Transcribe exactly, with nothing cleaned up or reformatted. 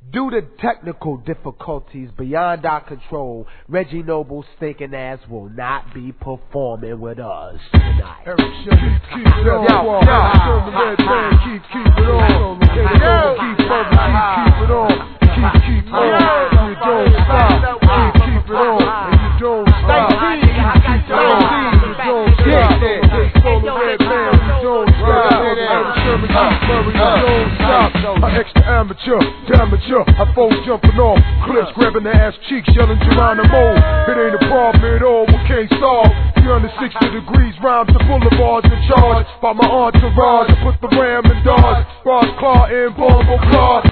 Due to technical difficulties beyond our control, Reggie Noble's stinking ass will not be performing with us tonight. Eric Sherman, keep it on. Yo, yo, keep, keep it on. Keep, keep it on. Keep, keep it on. And you don't stop. Keep, keep it on. And you don't stop. Keep, keep it on. And you don't stop. From the red man, you don't stop. Eric Sherman, keep Murray, you don't stop. An extra amateur, amateur. I fold jumping off cliffs, grabbing the ass cheeks, yelling Geronimo. It ain't a problem at all, we can't solve. three hundred sixty degrees, rhymes the boulevards in charge. By my entourage, I put the ram in dodge. Ross Clark and Bombo Clark.